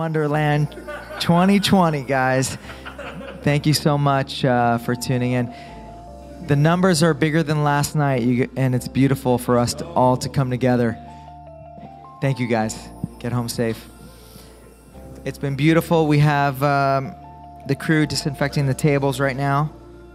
Wonderland 2020, guys. Thank you so much for tuning in. The numbers are bigger than last night, and it's beautiful for us all to come together. Thank you, guys. Get home safe. It's been beautiful. We have the crew disinfecting the tables right now.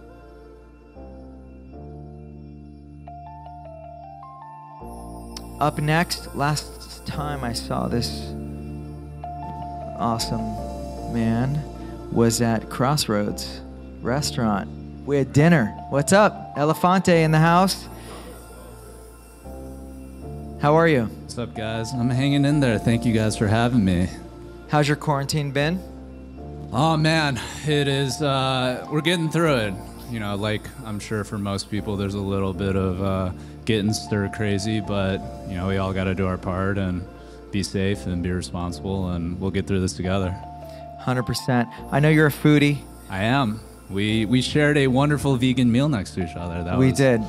Up next, last time I saw this awesome man was at Crossroads Restaurant. We had dinner. What's up? Elefante in the house. How are you? What's up, guys? I'm hanging in there. Thank you guys for having me. How's your quarantine been? Oh, man. It is, we're getting through it. You know, like I'm sure for most people, there's a little bit of getting stir crazy, but, you know, we all got to do our part and be safe and be responsible, and we'll get through this together. 100%. I know you're a foodie. I am. We shared a wonderful vegan meal next to each other. We did.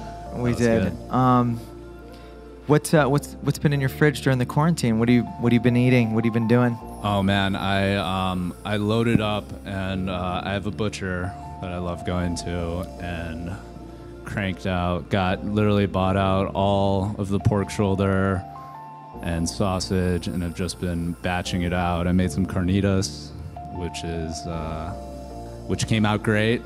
What's been in your fridge during the quarantine? What have you been eating? What have you been doing? Oh man, I loaded up, and I have a butcher that I love going to, and cranked out. Literally bought out all of the pork shoulder and sausage, and have just been batching it out. I made some carnitas, which came out great.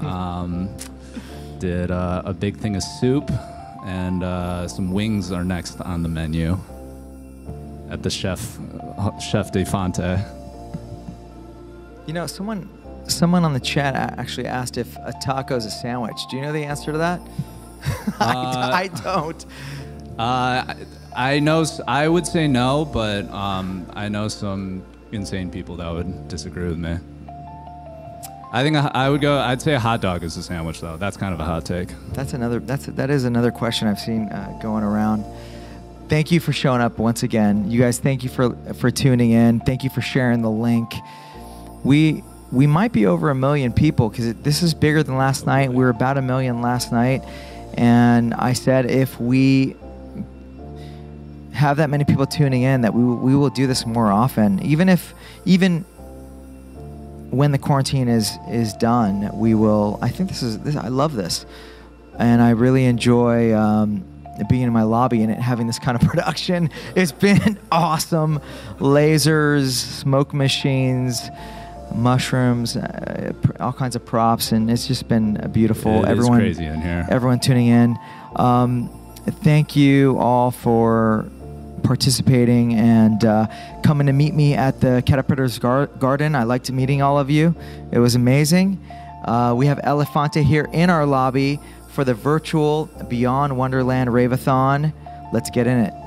Did a big thing of soup, and some wings are next on the menu at the Chef de Fonte. You know, someone on the chat actually asked if a taco is a sandwich. Do you know the answer to that? I don't. I know. I would say no, but I know some insane people that would disagree with me. I think I'd say a hot dog is a sandwich, though. That's kind of a hot take. That is another question I've seen going around. Thank you for showing up once again. You guys, thank you for tuning in. Thank you for sharing the link. We might be over 1 million people, because this is bigger than last night. We were about 1 million last night, and I said if we have that many people tuning in, that we will do this more often. Even when the quarantine is done, we will. I think this. I love this, and I really enjoy being in my lobby and having this kind of production. It's been awesome. Lasers, smoke machines, mushrooms, all kinds of props, and it's just been beautiful. Everyone, crazy in here. Everyone tuning in. Thank you all for participating and coming to meet me at the Caterpillar's Garden. I liked meeting all of you. It was amazing. We have Elefante here in our lobby for the virtual Beyond Wonderland Rave-a-thon. Let's get in it.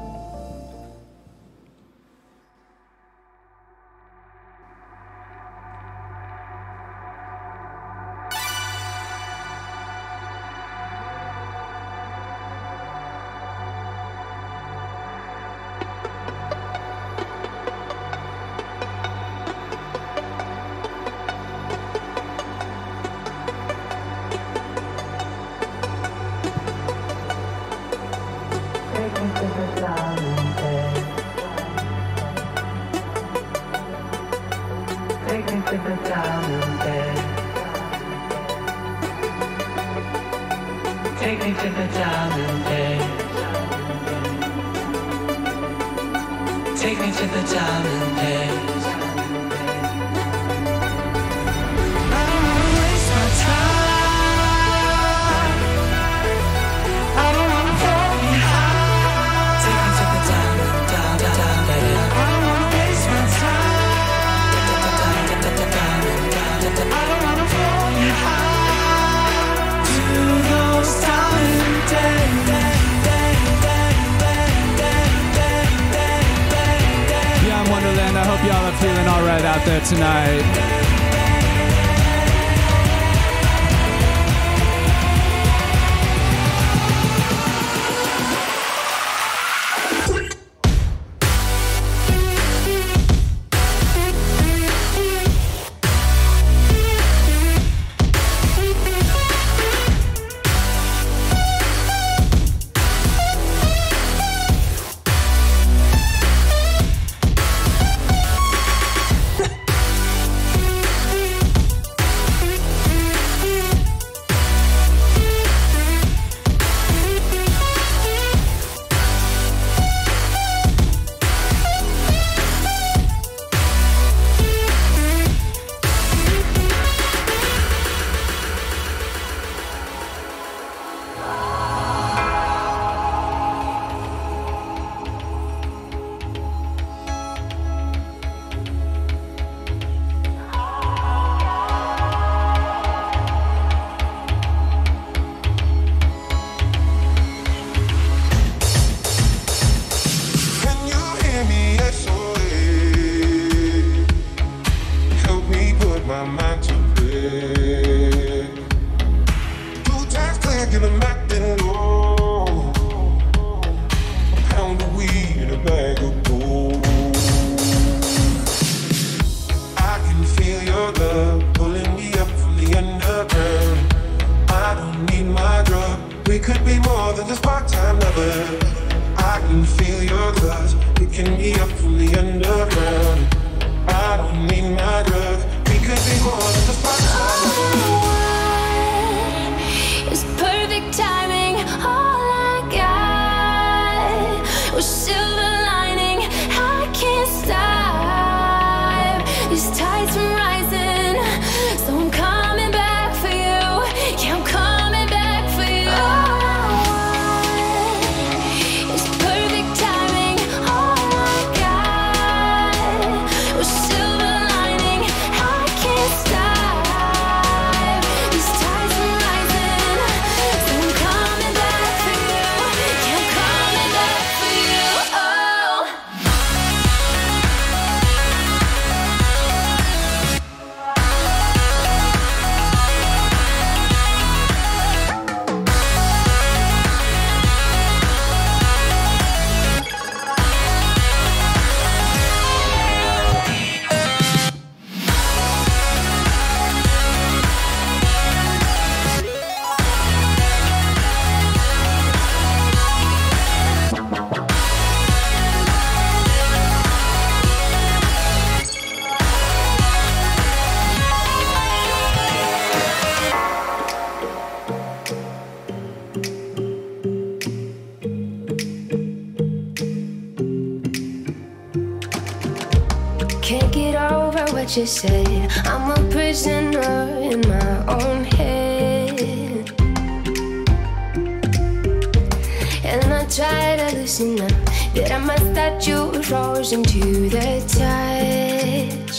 Tonight. more than just part-time lovers. I can feel your touch, picking me up from the underground. I don't need my drug, we could be more than just part-time lovers. It's perfect timing, all I got was silver lining. I can't stop these tides from rising, so I'm coming back for you. Yeah, I'm coming back for you. It's perfect timing, all I got was silver lining. I can't stop these tides from rising, so I'm coming back for you. Yeah, I'm coming back for you. Oh. Can't get over what you said. I'm a prisoner in my own head, and I try to loosen up, but I'm a statue frozen to the touch.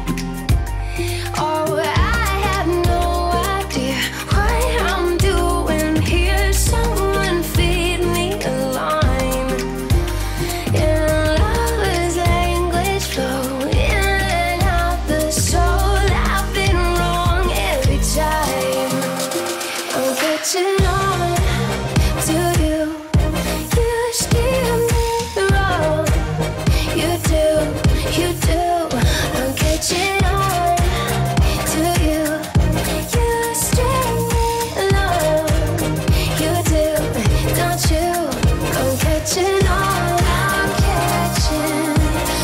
Oh, I have no idea what I'm doing here. Someone feed me a line. And lover's language flow in and out the soul. I've been wrong every time. I'm catching on to you. You steer me wrong. You do. I'm catching on to you. You steer me along. You do, don't you? I'm catching on. I'm catching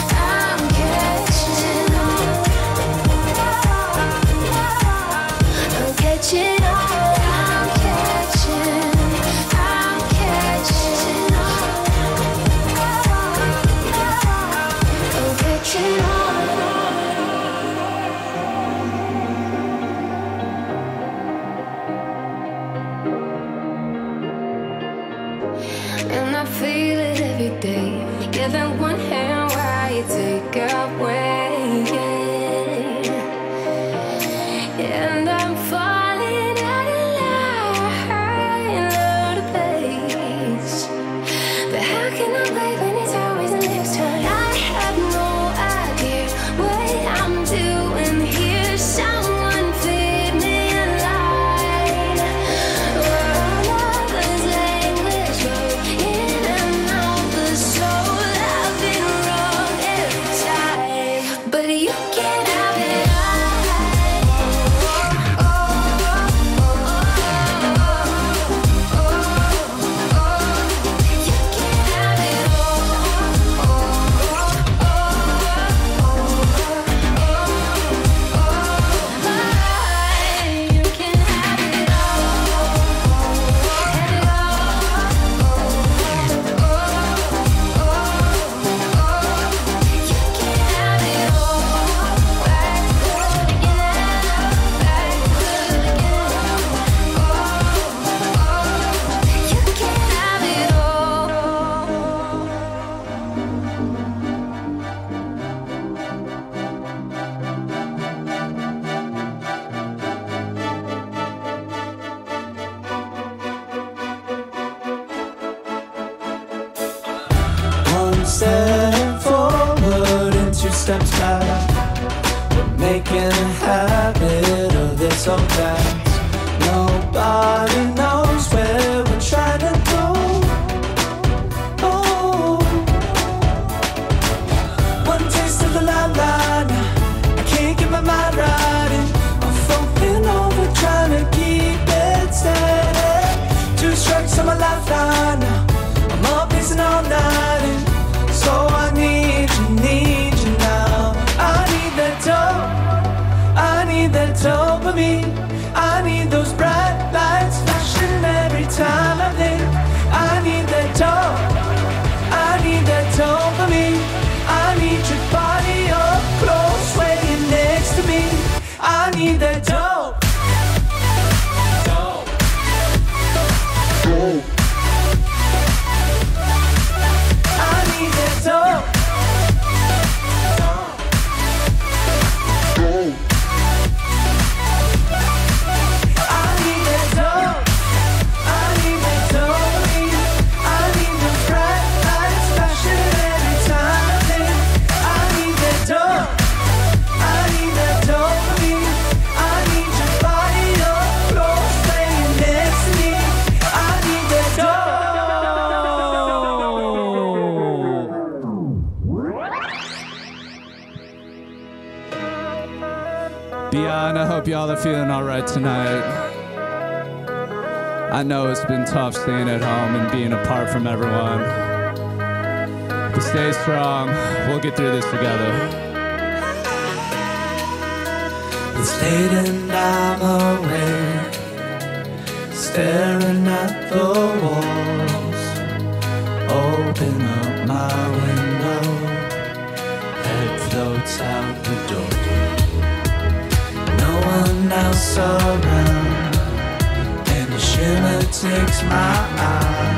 on. I'm catching on. I'm catching on. And I feel it every day. Giving one hand while you take away. And I'm falling out of line, out of place. But how can I wait when it's always the next time? I have no idea what I'm doing here. Someone feed me a line. Lover's language flow in and out the soul. I've been wrong every time, but you can't have it all. You can't have it all. You can have it One step forward and two steps back. We're making a habit of this so fast. Nobody knows where we're trying to go. Oh, one taste of the la la. I can't get my mind right. I'm floating over, trying to keep it steady. Two strikes on my life. over me. I need those bright lights flashing every time I think. I need that dope, I need that dopamine. I need your body up close, waiting next to me. I need that dope. I need that dope. Beyond, I hope y'all are feeling alright tonight. I know it's been tough staying at home and being apart from everyone. But stay strong, we'll get through this together. It's late and I'm awake, staring at the walls. Open up my window, head floats out the door. No one else around, and the shimmer takes my eye.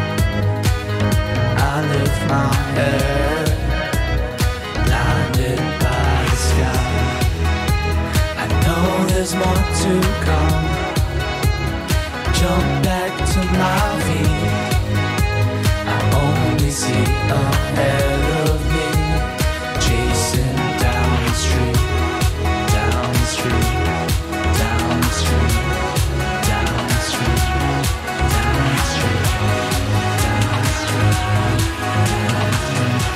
I lift my head, blinded by the sky. I know there's more to come. Jump back to my feet. I only see ahead of me, chasing down the street. Down the street, down the street, down the street, down the street, down the street, down the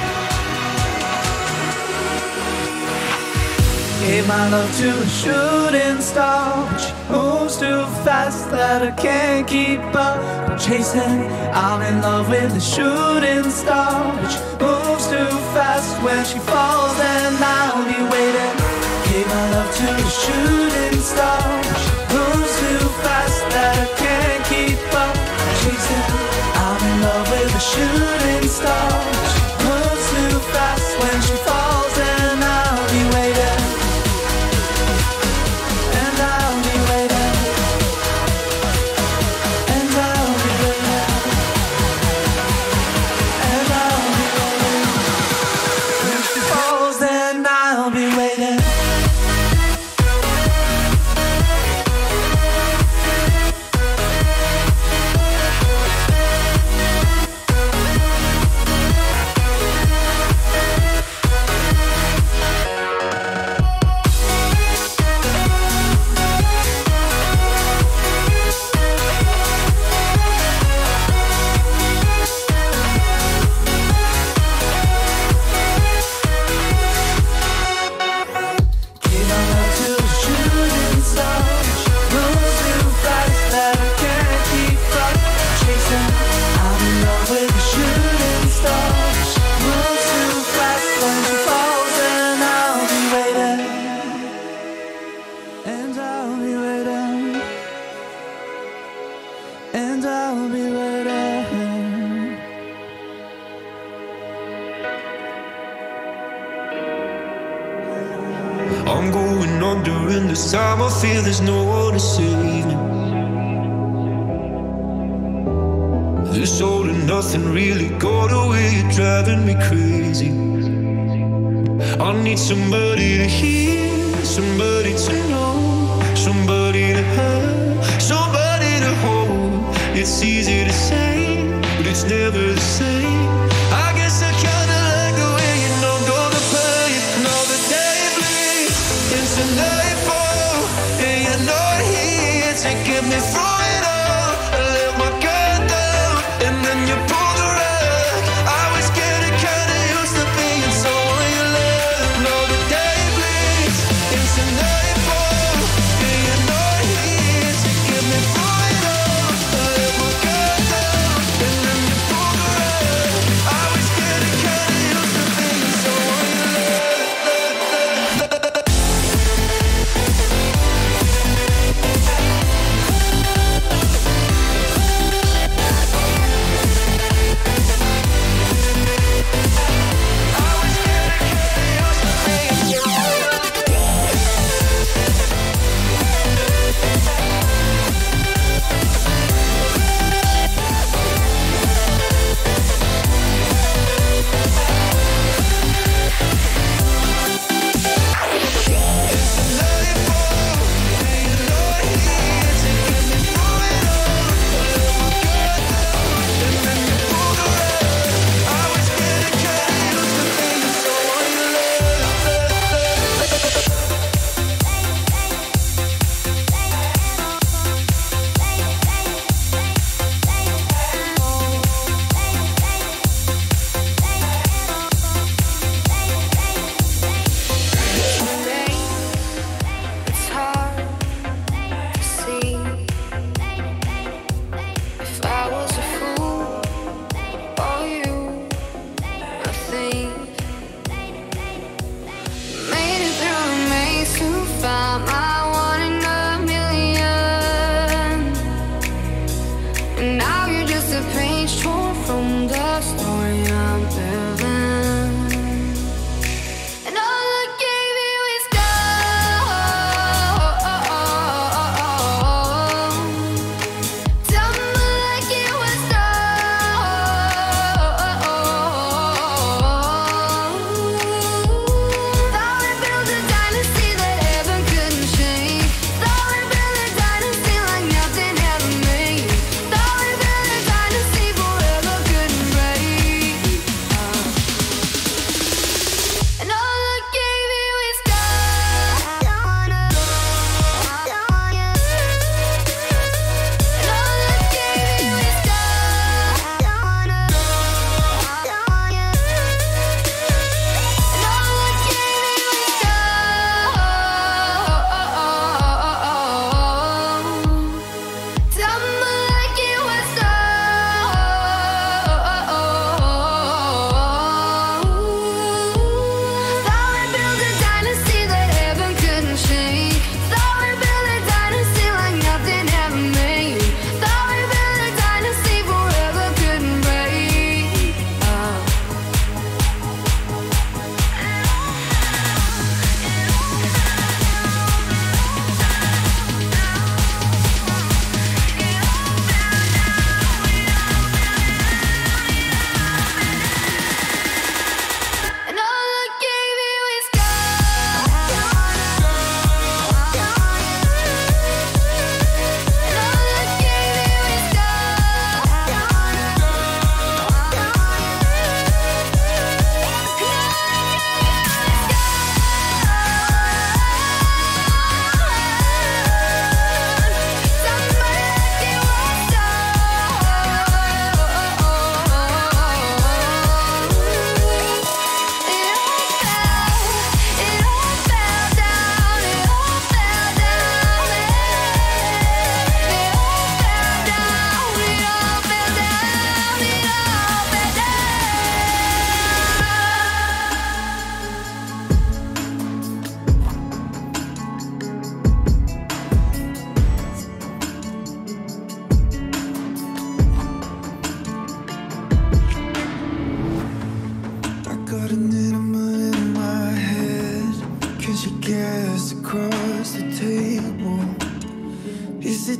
street. Gave my love to a shooting star, but she moves too fast that I can't keep up. I'm chasing, I'm in love with the shooting star, but she moves too fast. When she falls, then I'll be waiting. Gave my love to the shooting star, she moves too fast that I can't keep up. Chasing, I'm in love with the shooting star, she moves too fast. When she falls, then I'll be waiting. And I'll be waiting. And I'll be waiting. And I'll be waiting. When she falls, then I'll be waiting. I'm going under, and this time I feel there's no one to save me. This all and nothing really got away, you're driving me crazy. I need somebody to hear, somebody to know, somebody to have, somebody to hold. It's easy to say, but it's never the same. I guess I kinda like the way you know I'm gonna play it. Now the day bleeds into nightfall, and you're not here to get me through it all. I let my guard down, and then you pulled the rug. I was getting kinda used to being someone you love. Now the day bleeds into nightfall, and you're not here to get me through it all. I let my guard down, and then you pulled the rug.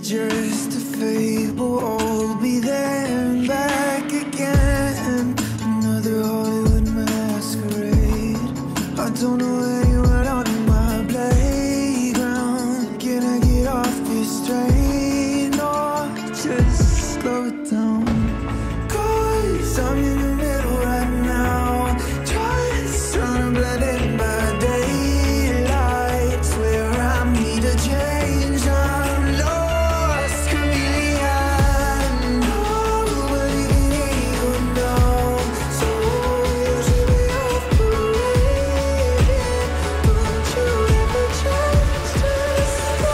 just a fable. I'll be there and back again. Another Hollywood masquerade. I don't know where you are on my playground. Can I get off this train or just slow it down? 'Cause I'm in the middle right now, just trying to blend in my daylight. Swear I need a change. I'm lost, chameleon. Nobody can even know. So you should be off parade. Don't you ever change, just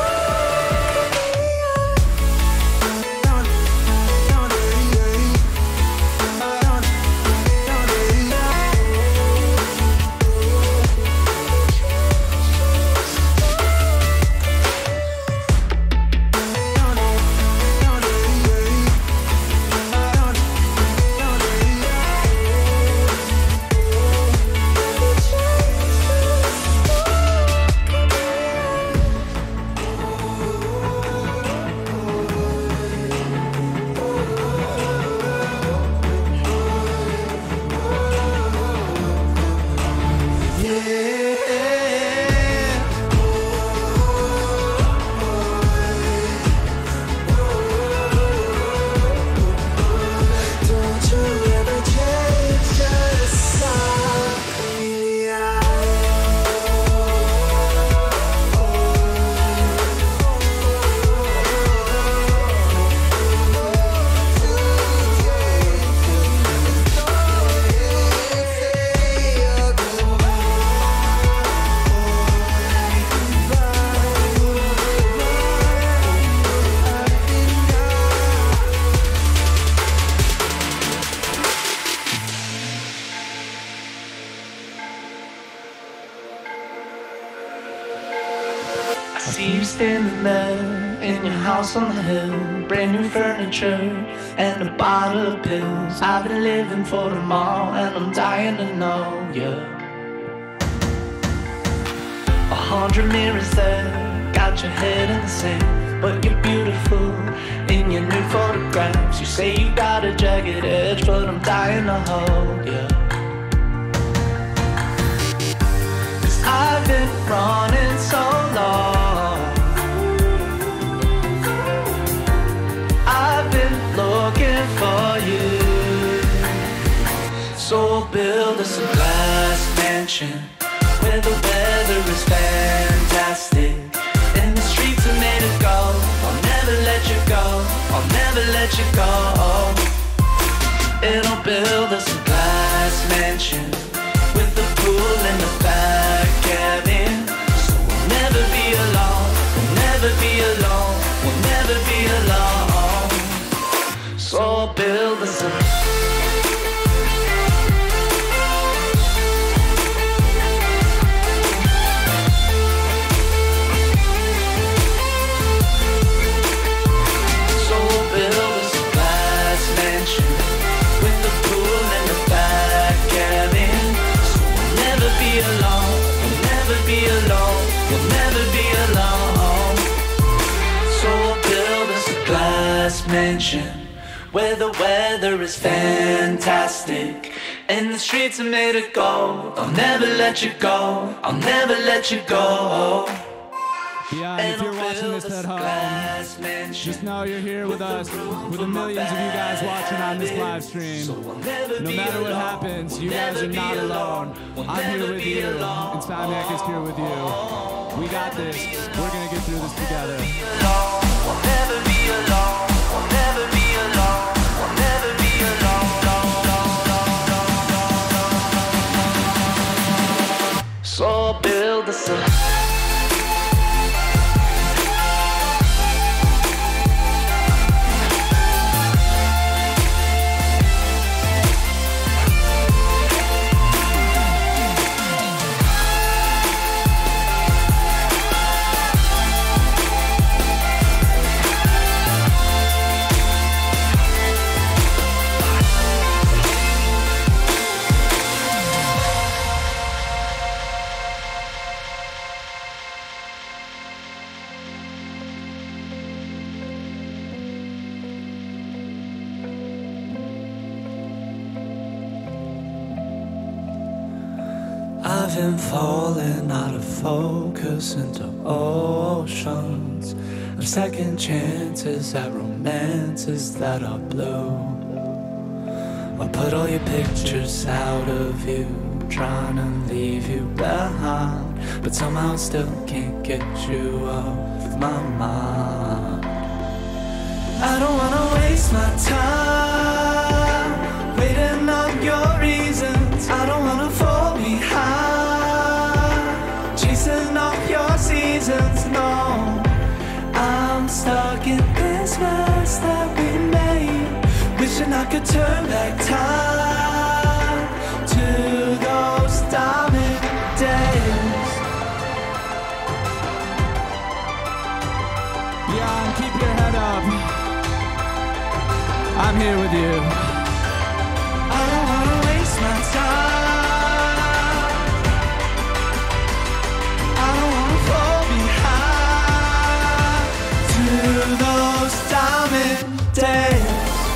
I see you standing there in your house on the hill, brand new furniture and a bottle of pills. I've been living for tomorrow and I'm dying to know you. 100 mirrors there, got your head in the sand, but you're beautiful in your new photographs. You say you got a jagged edge, but I'm dying to hold you. 'Cause I've been running so long, I've been looking for you. So we'll build us a glass mansion where the weather is fantastic and the streets are made of gold. I'll never let you go, I'll never let you go. It'll build us a glass mansion with the pool in the back cabin. So we'll never be alone, we'll never be alone, we'll never be alone. So I'll build us a mansion where the weather is fantastic and the streets are made of gold. I'll never let you go, I'll never let you go. Yeah, and if you're watching this at home, just know you're here with us, with the millions of you guys watching on this live stream. No matter what happens, you guys are not alone. I'm here with you, Insomniac is here with you. We got this, we're gonna get through this together. We'll never be alone, we'll never be alone, we'll never be alone. So I'll build us a I've been falling out of focus into oceans of second chances at romances that are blue. I put all your pictures out of you, trying to leave you behind, but somehow still can't get you off my mind. I don't wanna waste my time waiting on your reasons. I don't wanna fall behind, chasing off your seasons. No, I'm stuck in this mess that we made, wishing I could turn back time to those diamond days. Beyond, keep your head up. I'm here with you. I don't wanna waste my time. I don't wanna fall behind to those diamond days.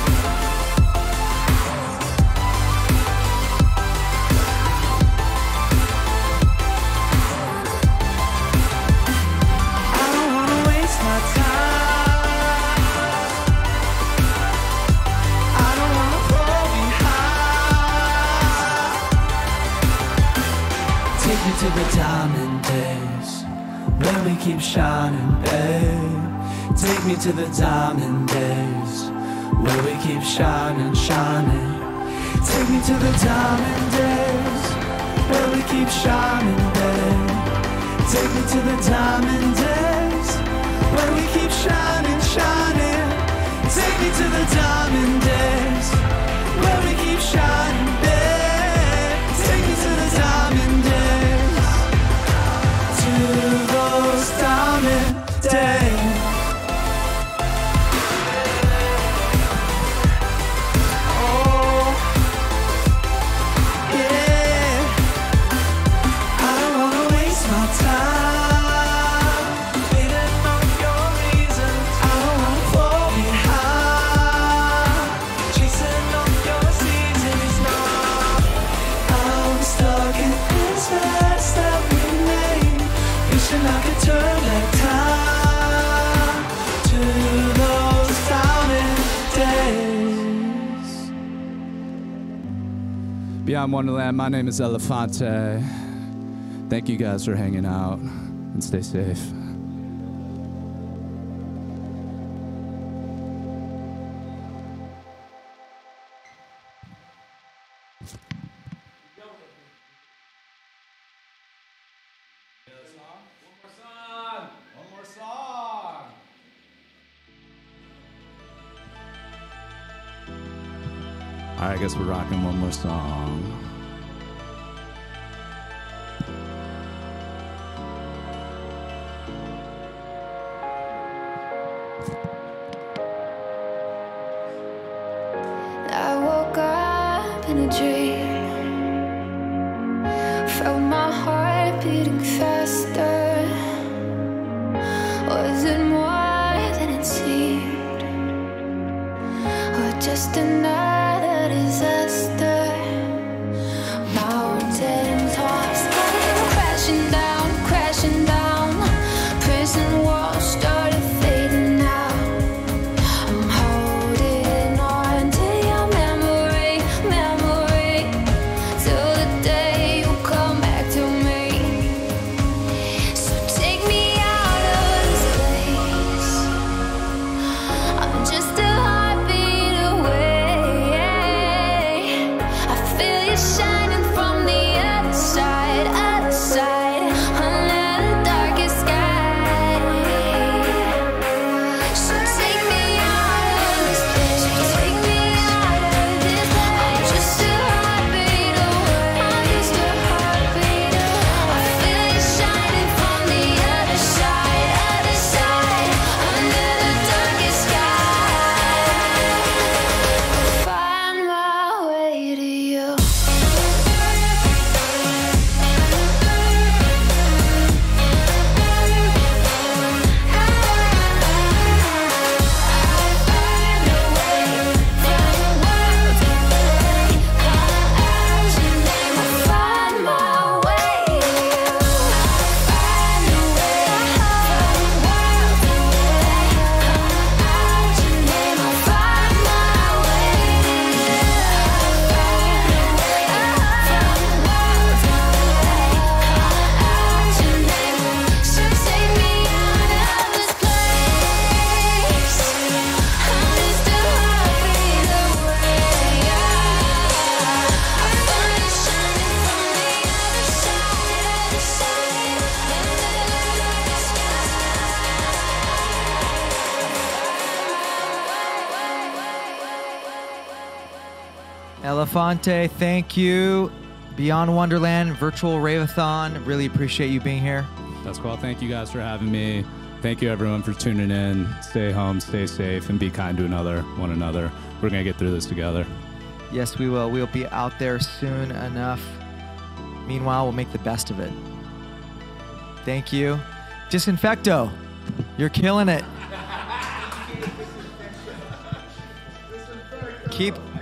I don't wanna waste my time. I don't wanna fall behind. Take me to the diamond days where we keep shining, babe. Take me to the diamond days where we keep shining, shining. Take me to the diamond days where we keep shining, babe. Take me to the diamond days where we keep shining, shining. Take me to the diamond days where we keep shining, babe. Take me to the diamond days, to those diamond days. Oh, yeah. I don't wanna waste my time waiting on your reasons. I don't wanna fall behind, chasing on your seasons. No, I'm stuck in this mess that we made, wishing I could turn back time to those diamond days. Beyond Wonderland, my name is Elefante. Thank you guys for hanging out, and stay safe. One more song. All right, I guess we're rocking one more song. I woke up in a dream, felt my heart beating faster. Was it more than it seemed, or just another disaster? Mountain tops came crashing down, crashing down. Prison walls started fading out. I'm holding on to your memory, memory, till the day you come back to me. So take me out of this place. I'm just a heartbeat away. I feel you shining from the other side, other side, under the darkest sky. So take me out of this place. So take me out of this place. I'm just a heartbeat away. I'm just a heartbeat away. I feel you shining from the other side, under the darkest sky. Find my way to you. Elefante, thank you. Beyond Wonderland, virtual rave-a-thon. Really appreciate you being here. That's cool. Thank you guys for having me. Thank you everyone for tuning in. Stay home, stay safe, and be kind to one another. We're going to get through this together. Yes, we will. We'll be out there soon enough. Meanwhile, we'll make the best of it. Thank you. Disinfecto, you're killing it. Keep